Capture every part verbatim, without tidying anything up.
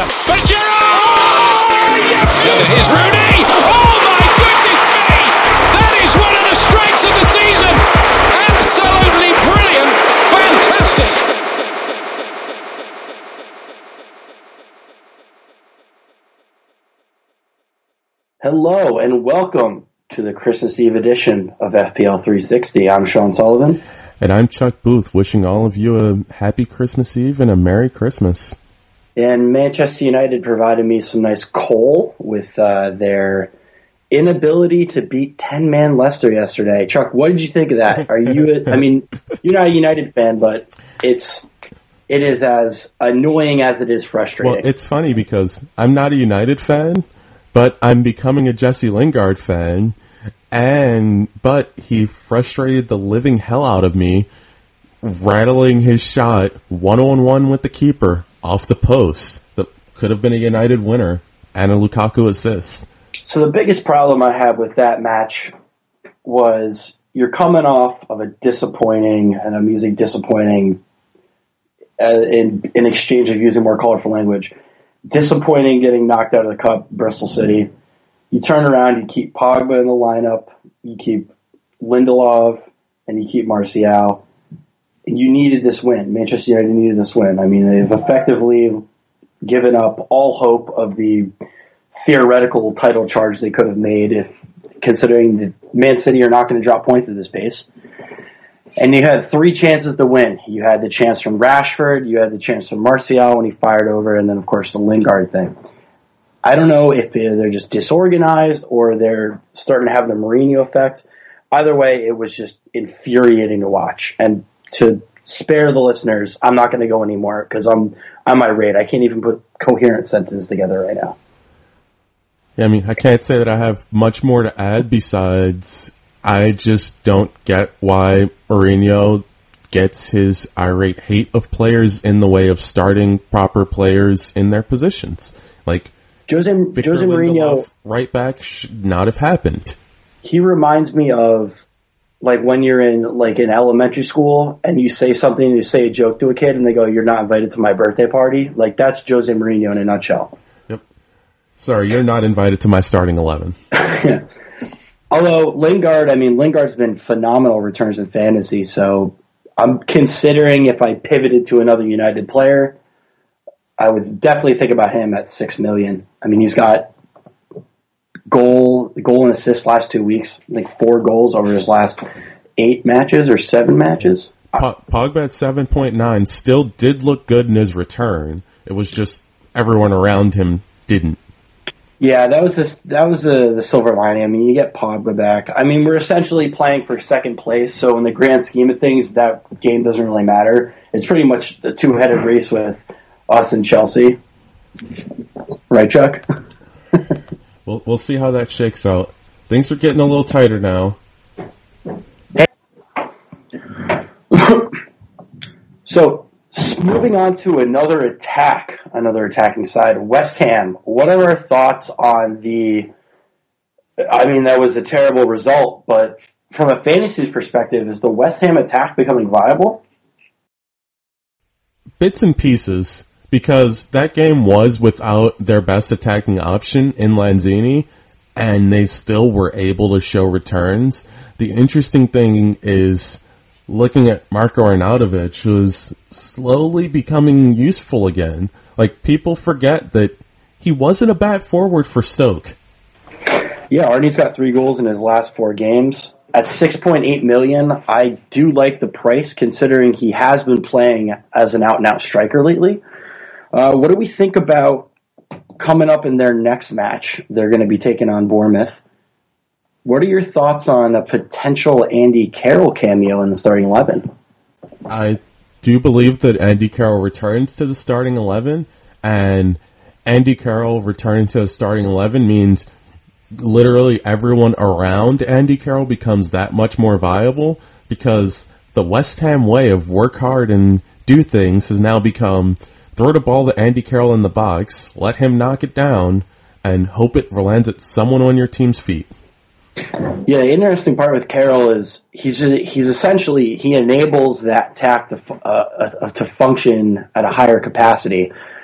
But Giroud! Oh, yeah! Here's Rooney! Oh my goodness me! That is one of the strikes of the season! Absolutely brilliant! Fantastic! Hello and welcome to the Christmas Eve edition of F P L three sixty. I'm Sean Sullivan. And I'm Chuck Booth, wishing all of you a happy Christmas Eve and a Merry Christmas. And Manchester United provided me some nice coal with uh, their inability to beat ten-man Leicester yesterday. Chuck, what did you think of that? Are you? I mean, you're not a United fan, but it's it is as annoying as it is frustrating. Well, it's funny because I'm not a United fan, but I'm becoming a Jesse Lingard fan. And, but he frustrated the living hell out of me, rattling his shot one-on-one with the keeper off the post. That could have been a United winner and a Lukaku assist. So the biggest problem I have with that match was you're coming off of a disappointing, and I'm using disappointing uh, in, in exchange of using more colorful language, disappointing getting knocked out of the cup, Bristol City. You turn around, you keep Pogba in the lineup, you keep Lindelof, and you keep Martial. And you needed this win. Manchester United needed this win. I mean, they've effectively given up all hope of the theoretical title charge they could have made, if considering that Man City are not going to drop points at this pace. And you had three chances to win. You had the chance from Rashford, you had the chance from Martial when he fired over, and then, of course, the Lingard thing. I don't know if they're just disorganized or they're starting to have the Mourinho effect. Either way, it was just infuriating to watch. And to spare the listeners, I'm not going to go anymore because I'm I'm irate. I can't even put coherent sentences together right now. Yeah, I mean, I can't say that I have much more to add besides I just don't get why Mourinho gets his irate hate of players in the way of starting proper players in their positions. Like, Jose, Victor Jose Lindelof, Mourinho, right back, should not have happened. He reminds me of like when you're in like in elementary school and you say something, you say a joke to a kid, and they go, "You're not invited to my birthday party." Like that's Jose Mourinho in a nutshell. Yep. Sorry, you're not invited to my starting eleven. Although Lingard, I mean, Lingard's been phenomenal returns in fantasy, so I'm considering if I pivoted to another United player, I would definitely think about him at six million. I mean, he's got goal, goal and assist last two weeks, like four goals over his last eight matches or seven matches. Pogba at seven point nine still did look good in his return. It was just everyone around him didn't. Yeah, that was just, that was the, the silver lining. I mean, you get Pogba back. I mean, we're essentially playing for second place, so in the grand scheme of things, that game doesn't really matter. It's pretty much the two-headed race with us and Chelsea. Right, Chuck? we'll, we'll see how that shakes out. Things are getting a little tighter now. So, moving on to another attack, another attacking side, West Ham. What are our thoughts on the... I mean, that was a terrible result, but from a fantasy perspective, is the West Ham attack becoming viable? Bits and pieces, because that game was without their best attacking option in Lanzini, and they still were able to show returns. The interesting thing is looking at Marko Arnautovic, who's slowly becoming useful again. Like, people forget that he wasn't a bad forward for Stoke. Yeah, Arnie's got three goals in his last four games. At six point eight million dollars, I do like the price, considering he has been playing as an out-and-out striker lately. Uh, what do we think about coming up in their next match? They're going to be taking on Bournemouth. What are your thoughts on a potential Andy Carroll cameo in the starting eleven? I do believe that Andy Carroll returns to the starting eleven, and Andy Carroll returning to the starting eleven means literally everyone around Andy Carroll becomes that much more viable, because the West Ham way of work hard and do things has now become throw the ball to Andy Carroll in the box, let him knock it down, and hope it lands at someone on your team's feet. Yeah, the interesting part with Carroll is he's he's essentially he enables that attack to uh, uh, to function at a higher capacity.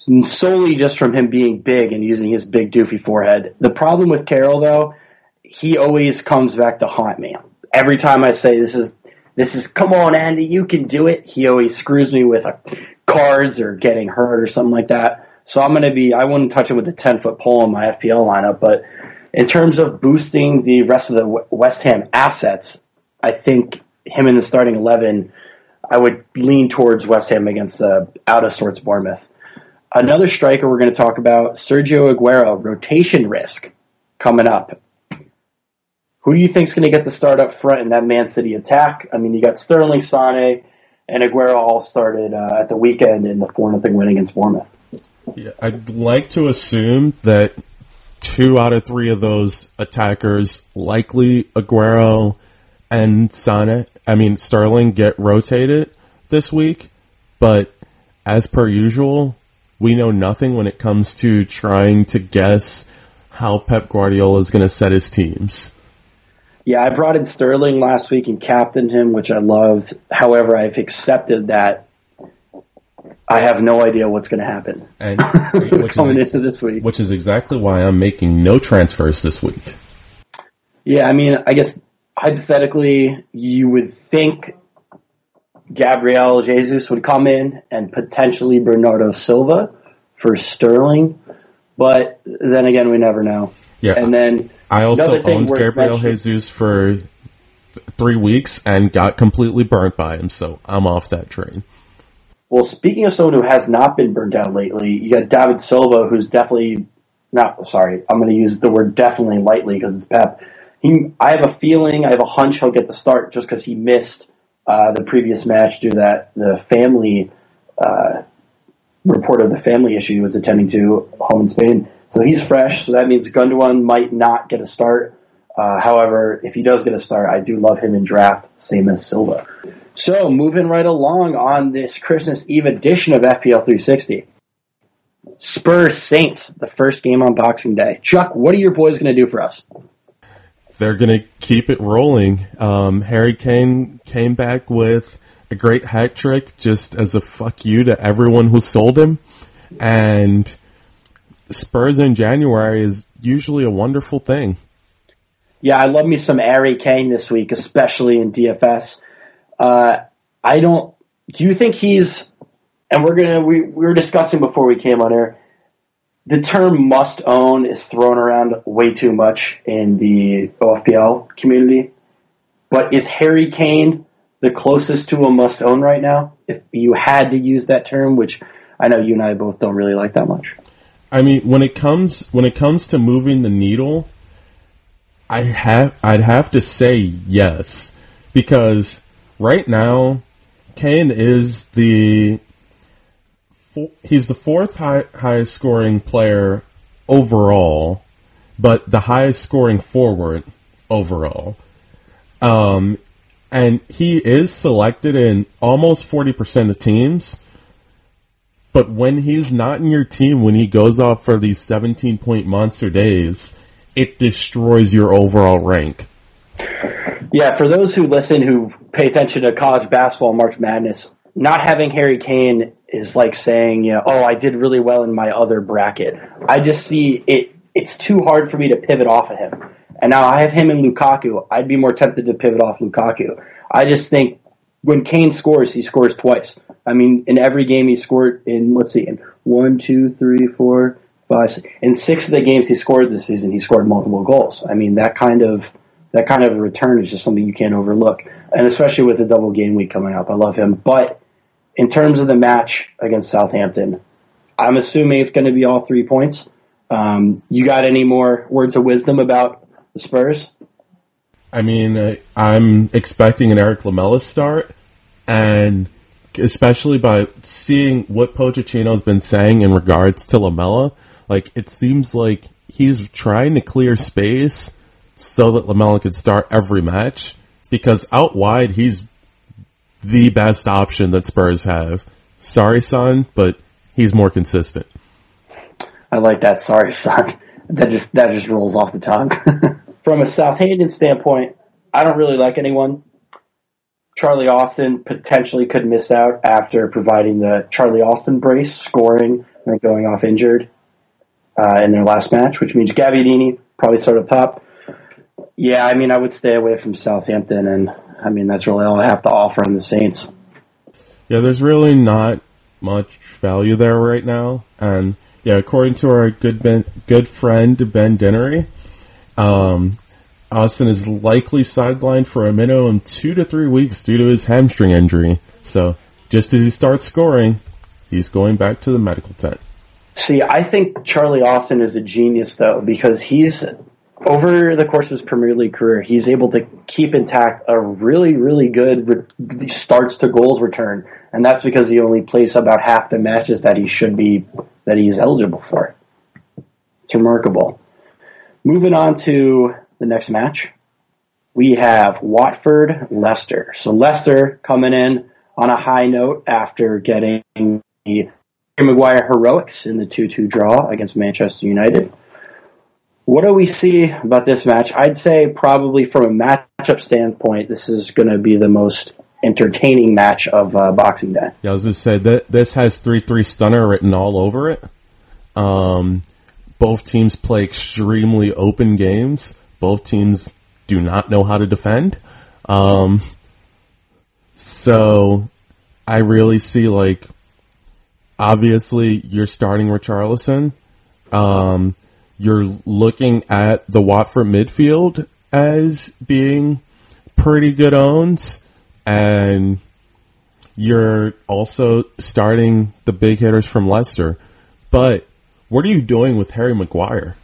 solely just from him being big and using his big doofy forehead. The problem with Carroll, though, he always comes back to haunt me. Every time I say this is, this is, come on, Andy, you can do it, he always screws me with a cards or getting hurt or something like that. So I'm going to be, I wouldn't touch him with a ten-foot pole in my F P L lineup, but in terms of boosting the rest of the West Ham assets, I think him in the starting eleven, I would lean towards West Ham against the out-of-sorts Bournemouth. Another striker we're going to talk about, Sergio Aguero, rotation risk coming up. Who do you think is going to get the start up front in that Man City attack? I mean, you got Sterling, Sane, and Aguero all started uh, at the weekend in the four nothing win against Bournemouth. Yeah, I'd like to assume that two out of three of those attackers, likely Aguero and Sane, I mean Sterling, get rotated this week. But as per usual, we know nothing when it comes to trying to guess how Pep Guardiola is going to set his teams. Yeah, I brought in Sterling last week and captained him, which I loved. However, I've accepted that I have no idea what's going to happen and which coming is ex- into this week. Which is exactly why I'm making no transfers this week. Yeah, I mean, I guess hypothetically, you would think Gabriel Jesus would come in and potentially Bernardo Silva for Sterling, but then again, we never know. Yeah, and then I also owned worth Gabriel mentioning- Jesus for th- three weeks and got completely burnt by him, so I'm off that train. Well, speaking of someone who has not been burnt out lately, you got David Silva, who's definitely not. Sorry, I'm going to use the word definitely lightly because it's Pep. He, I have a feeling, I have a hunch he'll get the start just because he missed uh, the previous match due to that the family uh, report of the family issue he was attending to home in Spain. So he's fresh, so that means Gundogan might not get a start. Uh, however, if he does get a start, I do love him in draft, same as Silva. So, moving right along on this Christmas Eve edition of F P L three sixty. Spurs Saints, the first game on Boxing Day. Chuck, what are your boys going to do for us? They're going to keep it rolling. Um, Harry Kane came back with a great hat trick just as a fuck you to everyone who sold him. And Spurs in January is usually a wonderful thing. Yeah, I love me some Harry Kane this week, especially in D F S. Uh, I don't. Do you think he's? And we're gonna. We, we were discussing before we came on air. The term "must own" is thrown around way too much in the O F P L community. But is Harry Kane the closest to a must own right now? If you had to use that term, which I know you and I both don't really like that much. I mean, when it comes when it comes to moving the needle, I have I'd have to say yes, because right now Kane is the he's the fourth high, highest scoring player overall, but the highest scoring forward overall. Um, and he is selected in almost forty percent of teams. But when he's not in your team, when he goes off for these seventeen-point monster days, it destroys your overall rank. Yeah, for those who listen, who pay attention to college basketball and March Madness, not having Harry Kane is like saying, you know, oh, I did really well in my other bracket. I just see it. It's too hard for me to pivot off of him. And now I have him and Lukaku. I'd be more tempted to pivot off Lukaku. I just think when Kane scores, he scores twice. I mean, in every game he scored in, let's see, in one, two, three, four, five, six. In six of the games he scored this season, he scored multiple goals. I mean, that kind of that kind of return is just something you can't overlook. And especially with the double game week coming up, I love him. But in terms of the match against Southampton, I'm assuming it's going to be all three points. Um, you got any more words of wisdom about the Spurs? I mean, uh, I'm expecting an Eric Lamela start, and especially by seeing what Pochettino's been saying in regards to Lamela, like, it seems like he's trying to clear space so that Lamela could start every match, because out wide, he's the best option that Spurs have. Sorry, son, but he's more consistent. I like that. Sorry, son. That just that just rolls off the tongue. From a Southampton standpoint, I don't really like anyone. Charlie Austin potentially could miss out after providing the Charlie Austin brace, scoring uh, going off injured uh, in their last match, which means Gabbiadini probably start up top. Yeah, I mean, I would stay away from Southampton, and I mean, that's really all I have to offer on the Saints. Yeah, there's really not much value there right now. And yeah, according to our good ben, good friend Ben Dinnery, um, Austin is likely sidelined for a minimum two to three weeks due to his hamstring injury. So just as he starts scoring, he's going back to the medical tent. See, I think Charlie Austin is a genius, though, because he's, over the course of his Premier League career, he's able to keep intact a really, really good re- starts to goals return. And that's because he only plays about half the matches that he should be, that he's eligible for. It's remarkable. Moving on to the next match, we have Watford-Leicester. So Leicester coming in on a high note after getting the Harry Maguire heroics in the two two draw against Manchester United. What do we see about this match? I'd say probably from a matchup standpoint, this is going to be the most entertaining match of uh, Boxing Day. Yeah, I was going to say, that this has three three stunner written all over it. Um, both teams play extremely open games. Both teams do not know how to defend. Um, so I really see, like, obviously you're starting Richarlison. Um, you're looking at the Watford midfield as being pretty good owns, and you're also starting the big hitters from Leicester. But what are you doing with Harry Maguire?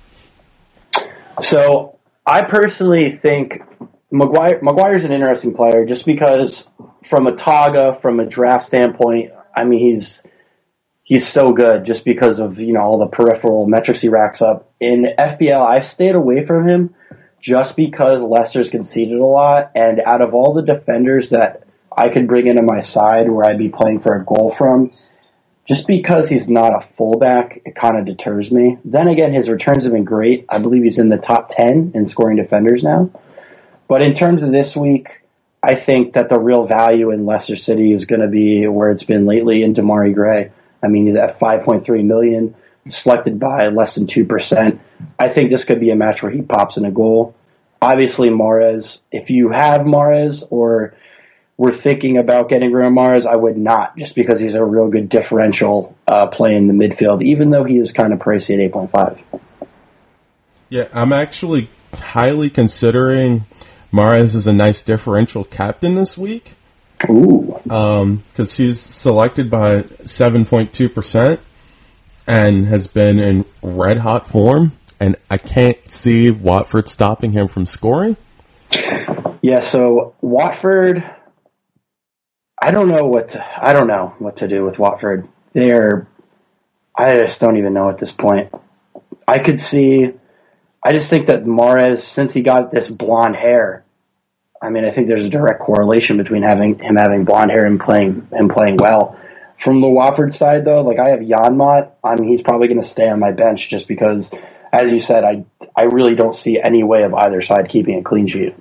So I personally think Maguire Maguire's an interesting player just because from a Taga, from a draft standpoint, I mean, he's he's so good just because of, you know, all the peripheral metrics he racks up. In F B L, I've stayed away from him just because Leicester's conceded a lot, and out of all the defenders that I could bring into my side where I'd be playing for a goal from, just because he's not a fullback, it kind of deters me. Then again, his returns have been great. I believe he's in the top ten in scoring defenders now. But in terms of this week, I think that the real value in Leicester City is going to be where it's been lately in Damari Gray. I mean, he's at five point three million dollars, selected by less than two percent. I think this could be a match where he pops in a goal. Obviously, Mahrez, if you have Mahrez or we're thinking about getting rid of Mahrez, I would not, just because he's a real good differential uh, play in the midfield, even though he is kind of pricey at eight point five. Yeah, I'm actually highly considering Mahrez as a nice differential captain this week. Ooh. Um, because he's selected by seven point two percent and has been in red-hot form, and I can't see Watford stopping him from scoring. Yeah, so Watford, I don't know what to, I don't know what to do with Watford. They're, I just don't even know at this point. I could see, I just think that Mahrez, since he got this blonde hair, I mean, I think there's a direct correlation between having him having blonde hair and playing and playing well. From the Watford side, though, like I have Janmaat. I mean, he's probably going to stay on my bench just because, as you said, I I really don't see any way of either side keeping a clean sheet.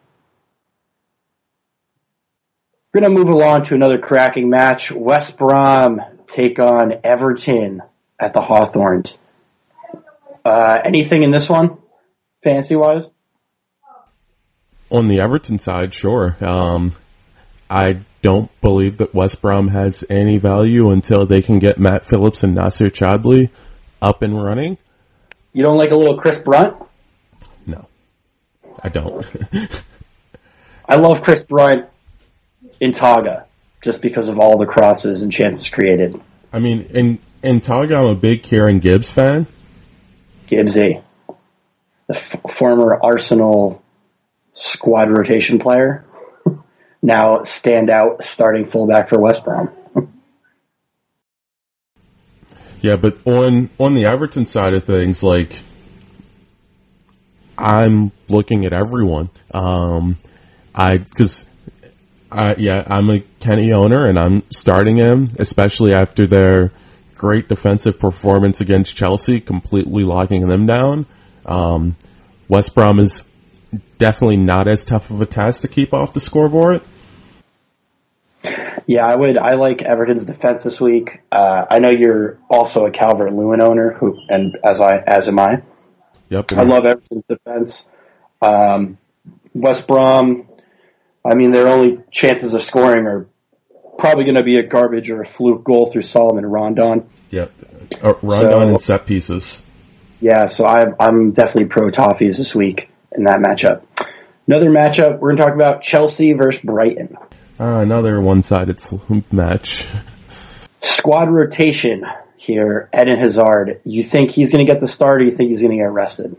We're going to move along to another cracking match. West Brom take on Everton at the Hawthorns. Uh, anything in this one, fantasy-wise? On the Everton side, sure. Um, I don't believe that West Brom has any value until they can get Matt Phillips and Nasser Chadli up and running. You don't like a little Chris Brunt? No, I don't. I love Chris Brunt in Taga just because of all the crosses and chances created. I mean, in, in Taga, I'm a big Kieran Gibbs fan. Gibbsy, the f- former Arsenal squad rotation player, now standout starting fullback for West Brom. Yeah, but on on the Everton side of things, like, I'm looking at everyone. Um, I because I yeah, I'm a Kenny owner, and I'm starting him, especially after their great defensive performance against Chelsea, completely locking them down. Um, West Brom is definitely not as tough of a task to keep off the scoreboard. Yeah, I would. I like Everton's defense this week. Uh, I know you're also a Calvert-Lewin owner, who, and as I as am I. Yep. I love Everton's defense. Um, West Brom. I mean, their only chances of scoring are probably going to be a garbage or a fluke goal through Solomon Rondon. Yep. Uh, Rondon So- and set pieces. Yeah, so I, I'm definitely pro Toffees this week in that matchup. Another matchup we're going to talk about: Chelsea versus Brighton. Uh, another one-sided match. Squad rotation here. Eden Hazard. You think he's going to get the start, or you think he's going to get rested?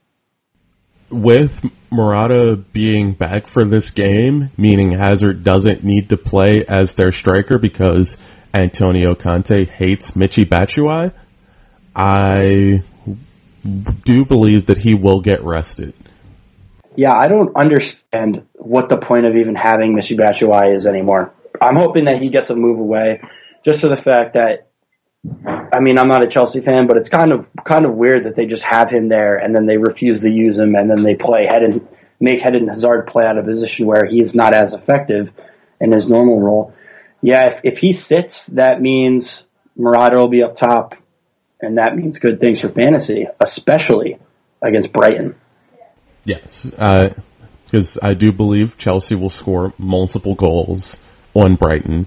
With Morata being back for this game, meaning Hazard doesn't need to play as their striker because Antonio Conte hates Michy Batshuayi, I do believe that he will get rested. Yeah, I don't understand what the point of even having Michy Batshuayi is anymore. I'm hoping that he gets a move away, just for the fact that, I mean, I'm not a Chelsea fan, but it's kind of kind of weird that they just have him there and then they refuse to use him, and then they play head and make Eden Hazard play out of position where he is not as effective in his normal role. Yeah, if, if he sits, that means Morata will be up top, and that means good things for fantasy, especially against Brighton. Yes, because uh, I do believe Chelsea will score multiple goals on Brighton.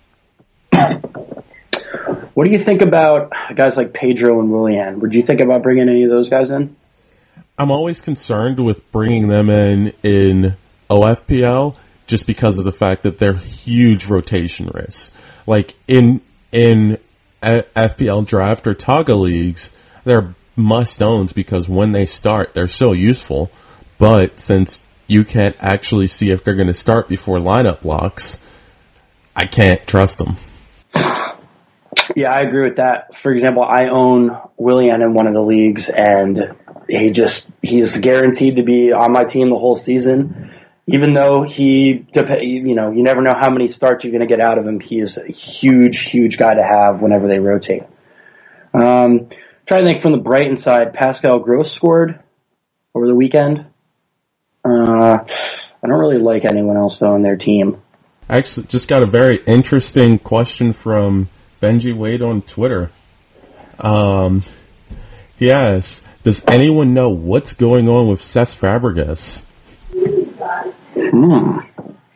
What do you think about guys like Pedro and Willian? Would you think about bringing any of those guys in? I'm always concerned with bringing them in in O F P L just because of the fact that they're huge rotation risks. Like in in F P L draft or Taga leagues, they're must-owns because when they start, they're so useful. But since you can't actually see if they're going to start before lineup locks, I can't trust them. Yeah, I agree with that. For example, I own Willian in one of the leagues, and he just he's guaranteed to be on my team the whole season. Even though he, you know, you never know how many starts you're going to get out of him. He is a huge, huge guy to have whenever they rotate. Um, trying to think from the Brighton side, Pascal Gross scored over the weekend. Uh, I don't really like anyone else, though, on their team. I actually just got a very interesting question from Benji Wade on Twitter. Um, he asks, does anyone know what's going on with Cesc Fabregas? Hmm.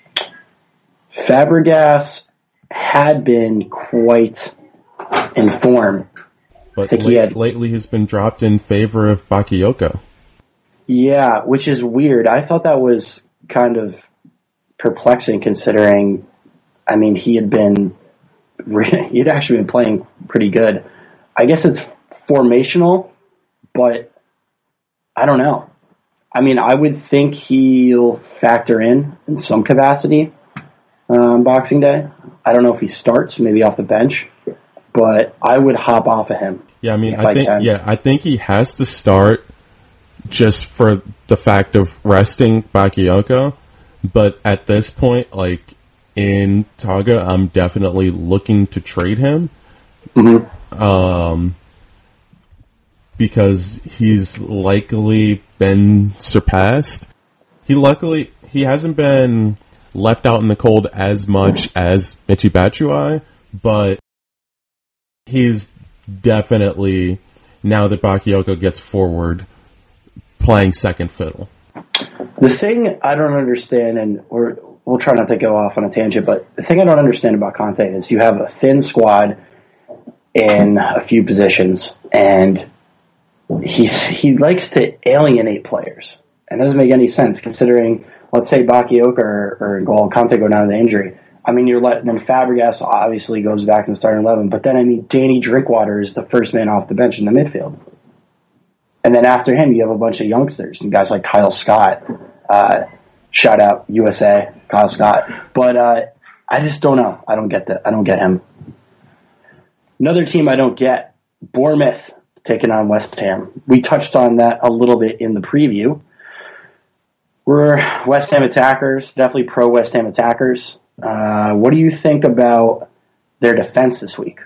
Fabregas had been quite in form. But think late, he had- lately he's been dropped in favor of Bakayoko. Yeah, which is weird. I thought that was kind of perplexing considering, I mean, he had been, he'd actually been playing pretty good. I guess it's formational, but I don't know. I mean, I would think he'll factor in in some capacity on Boxing Day. I don't know if he starts, maybe off the bench, but I would hop off of him. Yeah, I mean, if I think can. yeah, I think he has to start just for the fact of resting Bakayoko. But at this point, like in Taga, I'm definitely looking to trade him. Mm-hmm. Um, because he's likely been surpassed. He luckily he hasn't been left out in the cold as much as Michy Batshuayi, but he's definitely, now that Bakayoko gets forward, playing second fiddle. The thing I don't understand, and we're, we'll try not to go off on a tangent, but the thing I don't understand about Conte is you have a thin squad in a few positions, and he's, he likes to alienate players. And it doesn't make any sense considering, let's say Bakayoko or, or N'Golo Kanté go down to injury. I mean, you're letting then Fabregas obviously goes back in the starting eleven, but then I mean, Danny Drinkwater is the first man off the bench in the midfield. And then after him, you have a bunch of youngsters and guys like Kyle Scott. Uh, shout out U S A, Kyle Scott. But uh, I just don't know. I don't get that. I don't get him. Another team I don't get, Bournemouth taking on West Ham. We touched on that a little bit in the preview. We're West Ham attackers, definitely pro West Ham attackers. Uh, what do you think about their defense this week?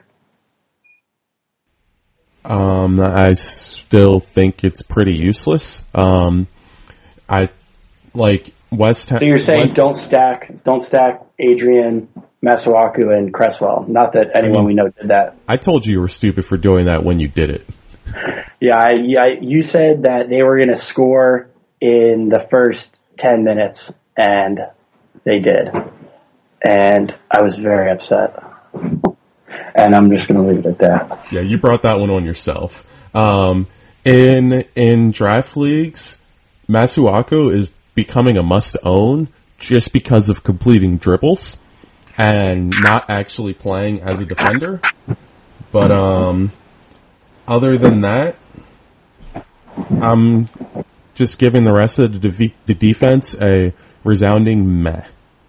Um, I still think it's pretty useless. Um, I like West Ham. So you're saying West, don't stack, don't stack Adrian, Masuaku and Cresswell. Not that anyone I mean, we know did that. I told you you were stupid for doing that when you did it. Yeah, I, yeah you said that they were going to score in the first ten minutes, and they did. And I was very upset. And I'm just going to leave it at that. Yeah, you brought that one on yourself. Um, in in draft leagues, Masuaku is becoming a must-own just because of completing dribbles and not actually playing as a defender. But um, other than that, I'm just giving the rest of the, de- the defense a resounding meh.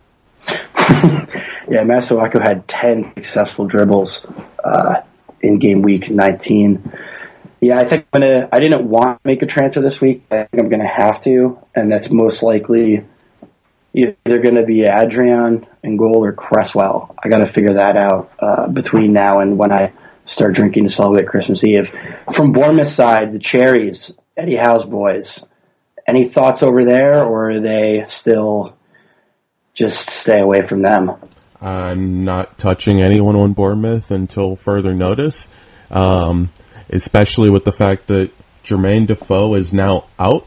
Yeah, Masuaku had ten successful dribbles uh, in game week nineteen. Yeah, I think I'm gonna. I didn't want to make a transfer this week. I think I'm gonna have to, and that's most likely either going to be Adrian in goal or Cresswell. I got to figure that out uh, between now and when I start drinking to celebrate Christmas Eve. From Bournemouth side, the Cherries, Eddie Howe's boys. Any thoughts over there, or are they still just stay away from them? I'm not touching anyone on Bournemouth until further notice, um, especially with the fact that Jermaine Defoe is now out.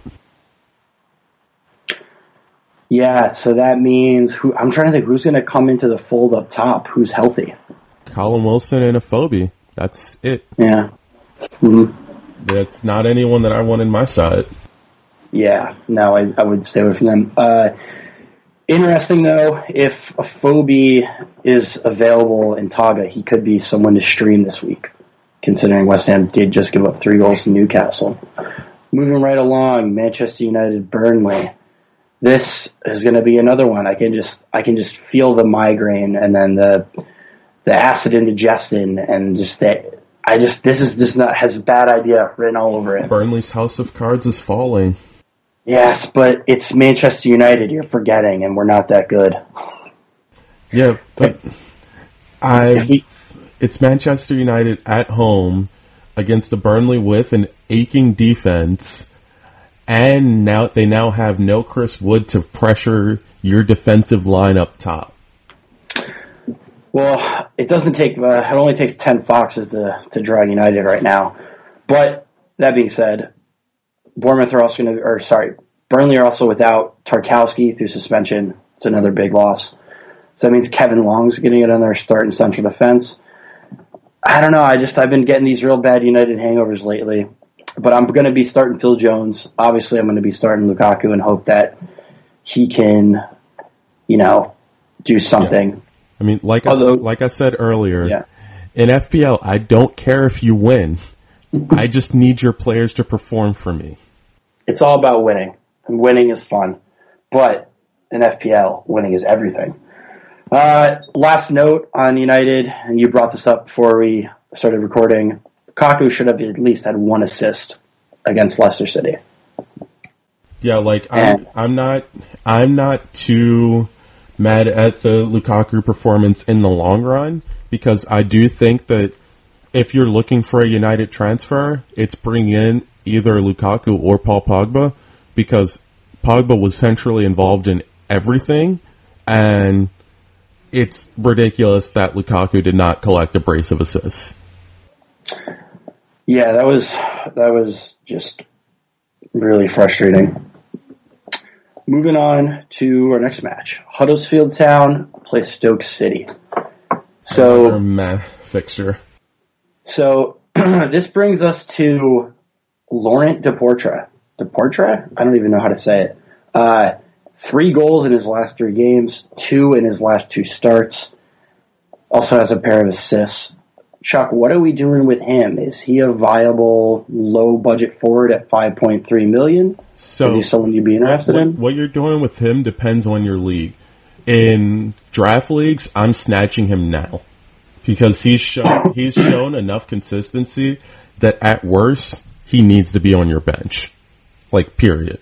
Yeah, so that means who? I'm trying to think who's going to come into the fold up top. Who's healthy? Colin Wilson and Afobe. That's it. Yeah. Mm-hmm. That's not anyone that I want in my side. Yeah, no, I, I would stay away from them. Uh, Interesting, though, if Afobe is available in Taga, he could be someone to stream this week, considering West Ham did just give up three goals to Newcastle. Moving right along, Manchester United, Burnley. This is going to be another one. I can just I can just feel the migraine and then the the acid indigestion and just that. I just this is just not has a bad idea written all over it. Burnley's house of cards is falling. Yes, but it's Manchester United you're forgetting, and we're not that good. Yeah, but I it's Manchester United at home against the Burnley with an aching defense, and now they now have no Chris Wood to pressure your defensive line up top. Well, it doesn't take. Uh, it only takes ten foxes to to drag United right now. But that being said, Bournemouth are also going to, or sorry, Burnley are also without Tarkowski through suspension. It's another big loss. So that means Kevin Long's getting it on their start in central defense. I don't know. I just I've been getting these real bad United hangovers lately. But I'm going to be starting Phil Jones. Obviously, I'm going to be starting Lukaku and hope that he can, you know, do something. Yeah. I mean, like Although, I like I said earlier, yeah. in F P L, I don't care if you win. I just need your players to perform for me. It's all about winning. And winning is fun. But in F P L, winning is everything. Uh, last note on United, and you brought this up before we started recording, Lukaku should have at least had one assist against Leicester City. Yeah, like I'm, I'm not, I'm not too mad at the Lukaku performance in the long run because I do think that if you're looking for a United transfer, it's bring in either Lukaku or Paul Pogba because Pogba was centrally involved in everything, and it's ridiculous that Lukaku did not collect a brace of assists. Yeah, that was that was just really frustrating. Moving on to our next match, Huddersfield Town plays Stoke City. So, Another meh fixture. So this brings us to Laurent Deportre. Deportre? I don't even know how to say it. Uh, three goals in his last three games, two in his last two starts. Also has a pair of assists. Chuck, what are we doing with him? Is he a viable low-budget forward at five point three million dollars? So Is he someone you'd be interested what, in? What you're doing with him depends on your league. In draft leagues, I'm snatching him now because he's shown he's shown enough consistency that at worst he needs to be on your bench, like period.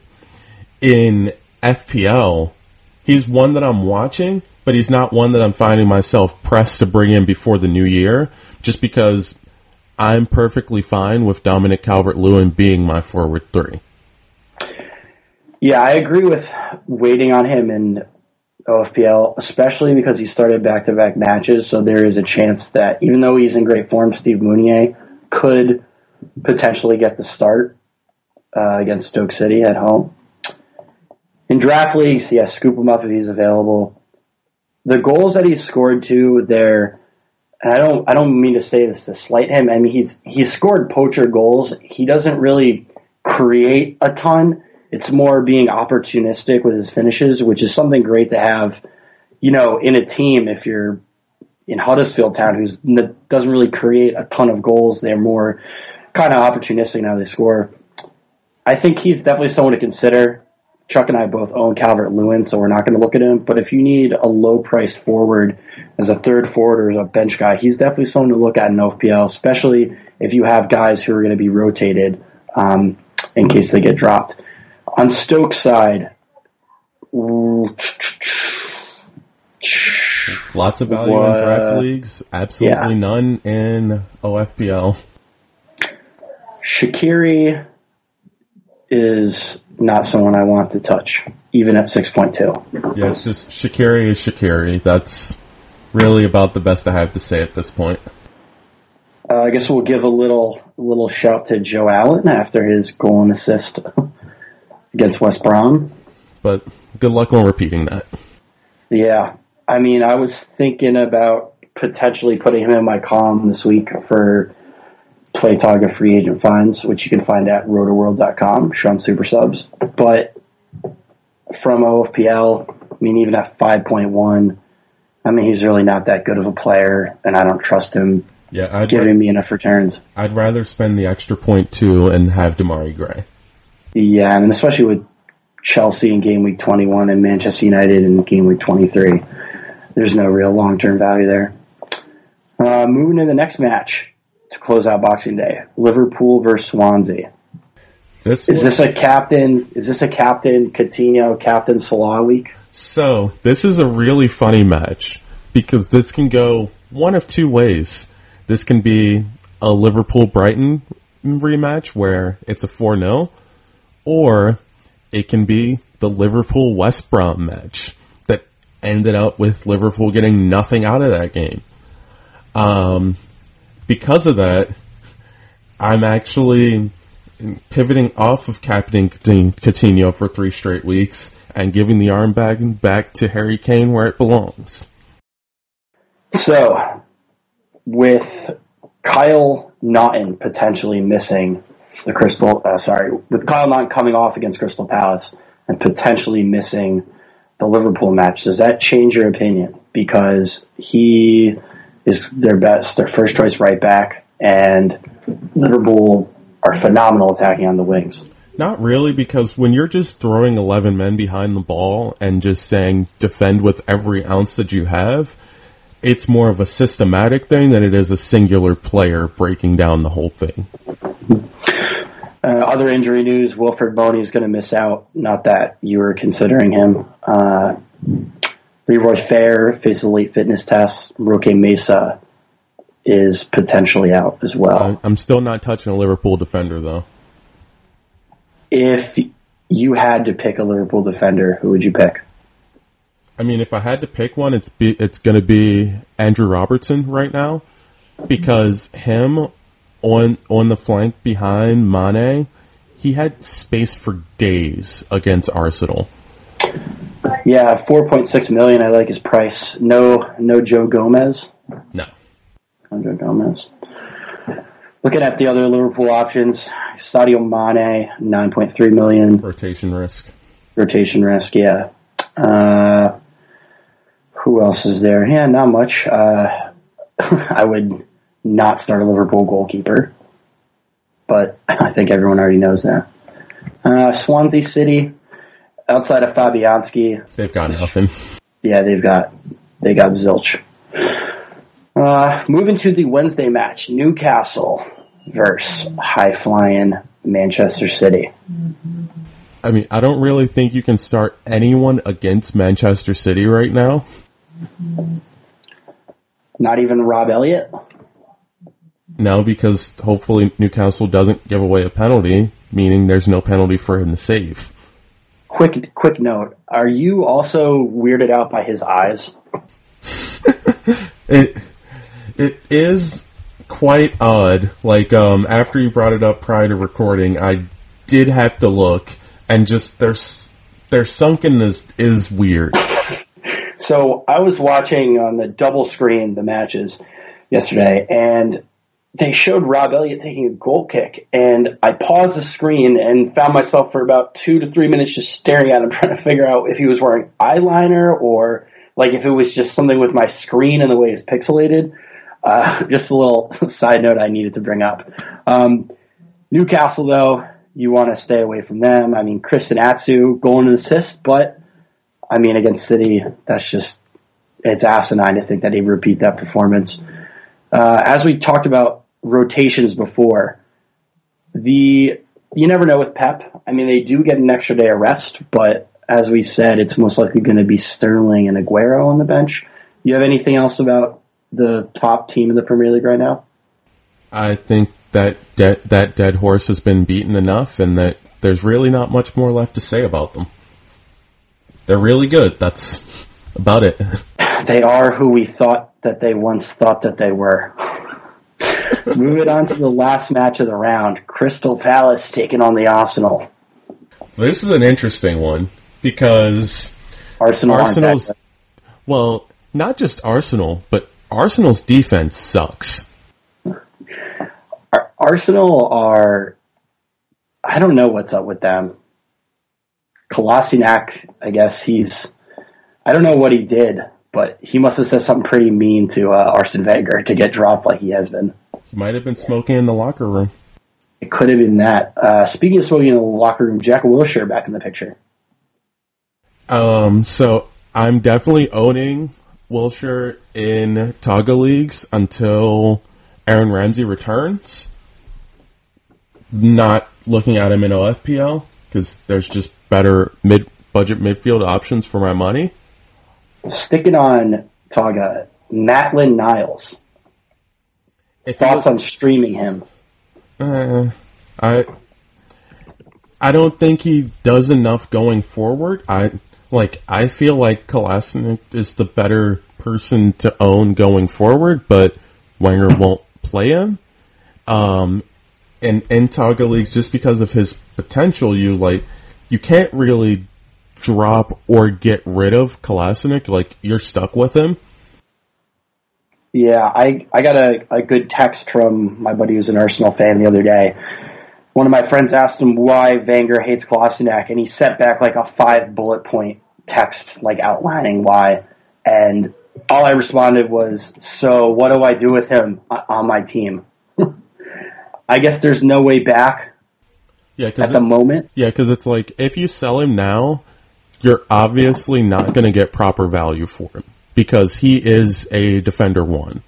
In F P L, he's one that I'm watching, but he's not one that I'm finding myself pressed to bring in before the new year, just because I'm perfectly fine with Dominic Calvert-Lewin being my forward three. Yeah, I agree with waiting on him and O F P L, especially because he started back-to-back matches, so there is a chance that even though he's in great form, Steve Mounier could potentially get the start uh, against Stoke City at home. In draft leagues, yeah, scoop him up if he's available. The goals that he's scored too, they're, and I don't, I don't mean to say this to slight him. I mean, he's he's scored poacher goals. He doesn't really create a ton. It's more being opportunistic with his finishes, which is something great to have, you know, in a team. If you're in Huddersfield Town, who doesn't really create a ton of goals, they're more kind of opportunistic in how they score. I think he's definitely someone to consider. Chuck and I both own Calvert-Lewin, so we're not going to look at him. But if you need a low-priced forward as a third forward or as a bench guy, he's definitely someone to look at in O F P L, especially if you have guys who are going to be rotated um, in case they get dropped. On Stoke's side, lots of value uh, in draft leagues, absolutely yeah. none in O F P L. Shaqiri is not someone I want to touch, even at six point two. Yeah, it's just Shaqiri is Shaqiri. That's really about the best I have to say at this point. Uh, I guess we'll give a little little shout to Joe Allen after his goal and assist against West Brom. But good luck on repeating that. Yeah. I mean, I was thinking about potentially putting him in my column this week for Play Target free agent finds, which you can find at rotoworld dot com, Sean Super Subs. But from O F P L, I mean, even at five point one, I mean, he's really not that good of a player, and I don't trust him yeah, I'd giving ra- me enough returns. I'd rather spend the extra point two and have Damari Gray. Yeah, and especially with Chelsea in game week twenty-one and Manchester United in game week twenty-three, there's no real long-term value there. Uh, moving to the next match to close out Boxing Day, Liverpool versus Swansea. This is was, this a captain? Is this a captain Coutinho, captain Salah week? So this is a really funny match because this can go one of two ways. This can be a Liverpool-Brighton rematch where it's a four nil, or it can be the Liverpool-West Brom match that ended up with Liverpool getting nothing out of that game. Um, because of that, I'm actually pivoting off of captaining Coutinho for three straight weeks and giving the arm back back to Harry Kane where it belongs. So, with Kyle Naughton potentially missing the Crystal, uh, sorry, with Kyle Naughton coming off against Crystal Palace and potentially missing the Liverpool match, does that change your opinion? Because he is their best, their first choice right back, and Liverpool are phenomenal attacking on the wings. Not really, because when you're just throwing eleven men behind the ball and just saying defend with every ounce that you have, it's more of a systematic thing than it is a singular player breaking down the whole thing. Uh, other injury news, Wilfred Boney is going to miss out. Not that you were considering him. Uh, Leroy Fair faces elite fitness test. Roque Mesa is potentially out as well. Uh, I'm still not touching a Liverpool defender, though. If you had to pick a Liverpool defender, who would you pick? I mean, if I had to pick one, it's be, it's going to be Andrew Robertson right now, because him on on the flank behind Mane, he had space for days against Arsenal. Yeah, four point six million. I like his price. No, no Joe Gomez. No, no Joe Gomez. Looking at the other Liverpool options, Sadio Mane, nine point three million. Rotation risk. Rotation risk, yeah. Uh, who else is there? Yeah, not much. Uh, I would not start a Liverpool goalkeeper, but I think everyone already knows that. Uh, Swansea City, outside of Fabianski, they've got nothing. Yeah, they've got they got zilch. Uh, moving to the Wednesday match, Newcastle versus high-flying Manchester City. I mean, I don't really think you can start anyone against Manchester City right now. Not even Rob Elliott? No, because hopefully Newcastle doesn't give away a penalty, meaning there's no penalty for him to save. quick quick note: are you also weirded out by his eyes? it it is quite odd. Like um, after you brought it up prior to recording, I did have to look, and just their their sunkenness is weird. So I was watching on the double screen the matches yesterday, and they showed Rob Elliott taking a goal kick, and I paused the screen and found myself for about two to three minutes just staring at him, trying to figure out if he was wearing eyeliner or like if it was just something with my screen and the way it's pixelated. Uh, just a little side note I needed to bring up. Um, Newcastle, though, you want to stay away from them. I mean, Christian Atsu going an assist, but I mean, against City, that's just, it's asinine to think that he'd repeat that performance. Uh, as we talked about rotations before, the you never know with Pep. I mean, they do get an extra day of rest, but as we said, it's most likely going to be Sterling and Aguero on the bench. You have anything else about the top team in the Premier League right now? I think that de- that dead horse has been beaten enough, and that there's really not much more left to say about them. They're really good. That's about it. They are who we thought that they once thought that they were. Moving on to the last match of the round, Crystal Palace taking on the Arsenal. This is an interesting one because Arsenal Arsenal's, well, not just Arsenal, but Arsenal's defense sucks. Ar- Arsenal are, I don't know what's up with them. Kolasinac, I guess he's, I don't know what he did, but he must have said something pretty mean to uh, Arsene Wenger to get dropped like he has been. He might have been smoking in the locker room. It could have been that. Uh, speaking of smoking in the locker room, Jack Wilshere back in the picture. Um, so I'm definitely owning Wilshere in Togga leagues until Aaron Ramsey returns. Not looking at him in O F P L because there's just better mid-budget midfield options for my money. Sticking on Togga, Maitland Niles. If Thoughts was, on streaming him? Uh, I I don't think he does enough going forward. I like I feel like Kolasinac is the better person to own going forward, but Wenger won't play him. Um, and in Togga leagues, just because of his potential, you like you can't really drop or get rid of Kolasinac. Like you're stuck with him. Yeah, I I got a, a good text from my buddy who's an Arsenal fan the other day. One of my friends asked him why Wenger hates Kolasinac, and he sent back like a five bullet point text, like outlining why. And all I responded was, "So what do I do with him on my team?" I guess there's no way back. Yeah, at the it, moment. Yeah, because it's like if you sell him now, you're obviously not going to get proper value for him. Because he is a defender one.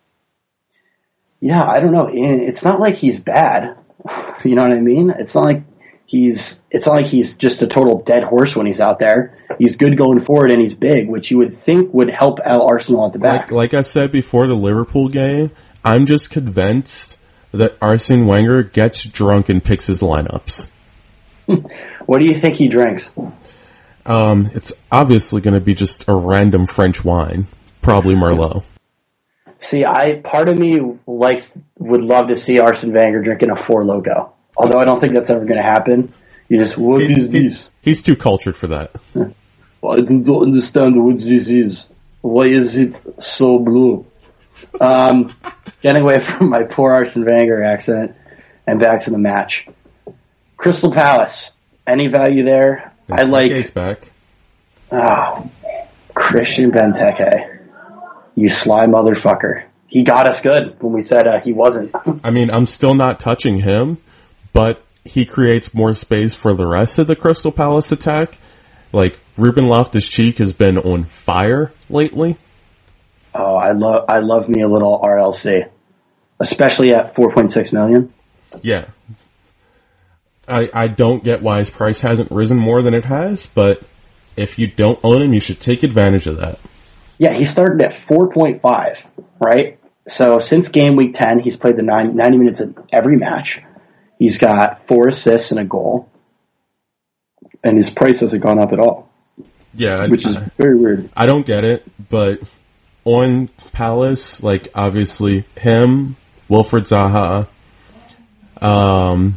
Yeah, I don't know. It's not like he's bad. You know what I mean? It's not like he's. It's not like he's just a total dead horse when he's out there. He's good going forward and he's big, which you would think would help out Arsenal at the back. Like, like I said before the Liverpool game, I'm just convinced that Arsene Wenger gets drunk and picks his lineups. What do you think he drinks? Um, it's obviously going to be just a random French wine, probably Merlot. See, I part of me likes would love to see Arsene Wenger drinking a Four Loko. Although I don't think that's ever going to happen. You just, what he, is he, this? He's too cultured for that. Well, I don't understand what this is. Why is it so blue? Um, getting away from my poor Arsene Wenger accent and back to the match. Crystal Palace. Any value there? I like back. Oh, Christian Benteke, you sly motherfucker. He got us good when we said uh, he wasn't. I mean, I'm still not touching him, but he creates more space for the rest of the Crystal Palace attack. Like, Ruben Loftus-Cheek has been on fire lately. Oh, I love I love me a little R L C, especially at four point six million. Yeah. I, I don't get why his price hasn't risen more than it has, but if you don't own him, you should take advantage of that. Yeah, he started at four point five, right? So since game week ten, he's played the nine, ninety minutes of every match. He's got four assists and a goal. and his price hasn't gone up at all. Yeah, which is I, very weird. I don't get it, but on Palace, like obviously him, Wilfred Zaha. Um,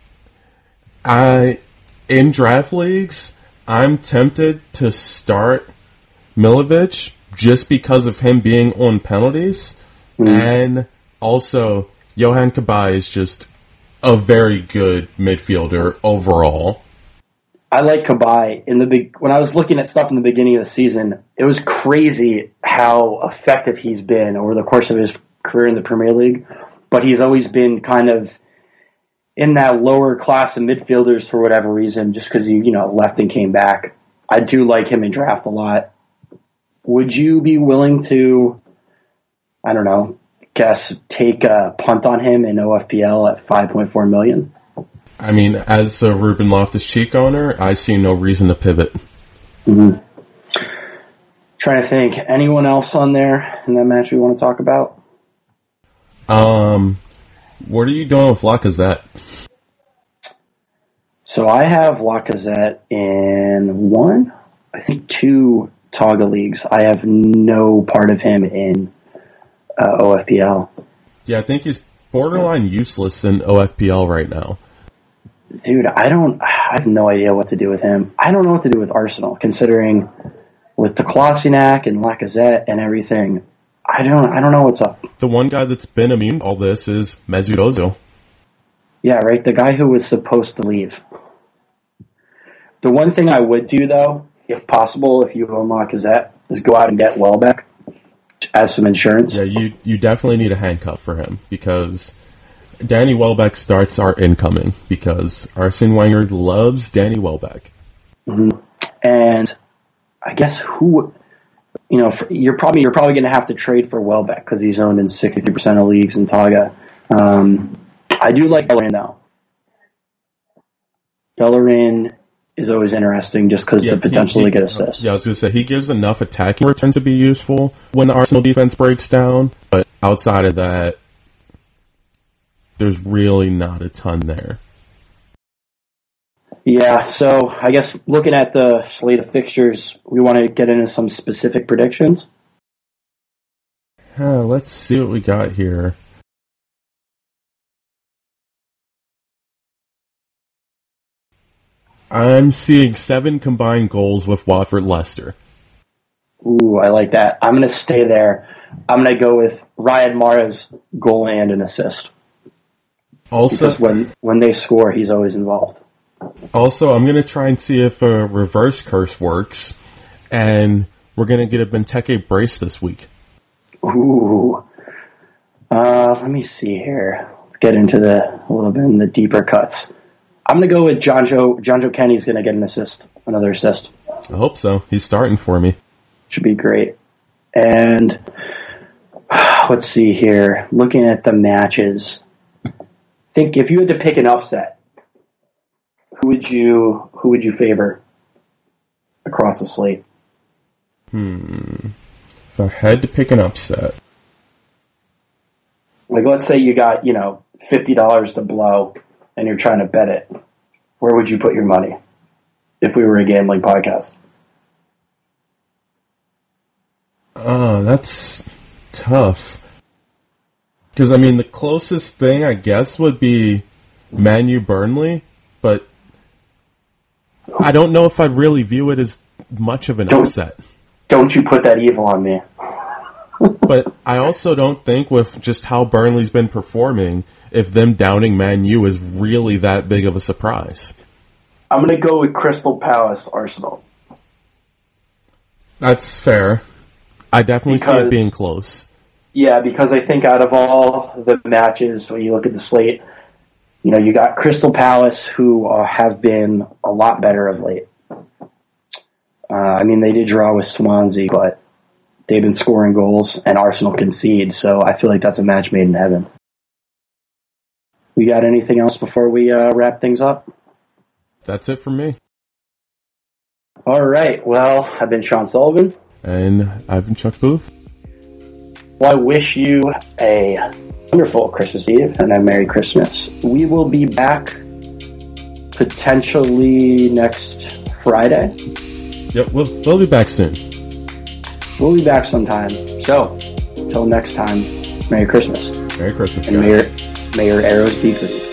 I in draft leagues, I'm tempted to start Milivojevic just because of him being on penalties, mm. and also Johan Cabaye is just a very good midfielder overall. I like Cabaye. In the big when I was looking at stuff in the beginning of the season, it was crazy how effective he's been over the course of his career in the Premier League. But he's always been kind of in that lower class of midfielders for whatever reason, just because he, you know, left and came back. I do like him in draft a lot. Would you be willing to, I don't know, guess take a punt on him in O F P L at five point four million dollars? I mean, as a Ruben Loftus-Cheek owner, I see no reason to pivot. Mm-hmm. Trying to think, anyone else on there in that match we want to talk about? Um, what are you doing with Lacazette? So I have Lacazette in one, I think two Toga leagues. I have no part of him in uh, O F P L. Yeah, I think he's borderline useless in O F P L right now. Dude, I don't. I have no idea what to do with him. I don't know what to do with Arsenal, considering with the Kolasinac and Lacazette and everything. I don't. I don't know what's up. The one guy that's been immune to all this is Mesut Ozil. Yeah, right. The guy who was supposed to leave. The one thing I would do, though, if possible, if you own Lacazette, is go out and get Welbeck as some insurance. Yeah, you you definitely need a handcuff for him because Danny Welbeck starts are incoming because Arsene Wenger loves Danny Welbeck. Mm-hmm. And I guess who, you know, you're probably you're probably going to have to trade for Welbeck because he's owned in sixty percent of leagues in Toga. Um, I do like Bellerin though. Bellerin is always interesting just because yeah, the potential he, he, to get assists. Yeah, I was going to say he gives enough attacking return to be useful when the Arsenal defense breaks down, but outside of that, there's really not a ton there. Yeah, so I guess looking at the slate of fixtures, we want to get into some specific predictions. Uh, let's see what we got here. I'm seeing seven combined goals with Watford Leicester. Ooh, I like that. I'm going to stay there. I'm going to go with Riyad Mahrez goal and an assist. Also, because when when they score, he's always involved. Also, I'm going to try and see if a reverse curse works, and we're going to get a Benteke brace this week. Ooh. Uh, let me see here. Let's get into the a little bit in the deeper cuts. I'm going to go with Jonjo. Jonjo Kenny's going to get an assist, another assist. I hope so. He's starting for me. Should be great. And let's see here. Looking at the matches, I think if you had to pick an upset, who would you who would you favor across the slate? Hmm. If I had to pick an upset, like let's say you got you know fifty dollars to blow, and you're trying to bet it, where would you put your money? If we were a gambling podcast. Oh, that's tough. Because, I mean, the closest thing, I guess, would be Man U Burnley, but I don't know if I'd really view it as much of an don't, upset. Don't you put that evil on me. But I also don't think with just how Burnley's been performing, if them downing Man U is really that big of a surprise. I'm going to go with Crystal Palace Arsenal. That's fair. I definitely because, see it being close. Yeah, because I think out of all the matches, when you look at the slate, you know, you got Crystal Palace, who uh, have been a lot better of late. Uh, I mean, they did draw with Swansea, but they've been scoring goals, and Arsenal concede, so I feel like that's a match made in heaven. We got anything else before we uh, wrap things up? That's it for me. All right. Well, I've been Sean Sullivan. And I've been Chuck Booth. Well, I wish you a wonderful Christmas Eve and a Merry Christmas. We will be back potentially next Friday. Yep, we'll, we'll be back soon. We'll be back sometime. So, until next time, Merry Christmas. Merry Christmas, and guys. may your, may your arrows be free.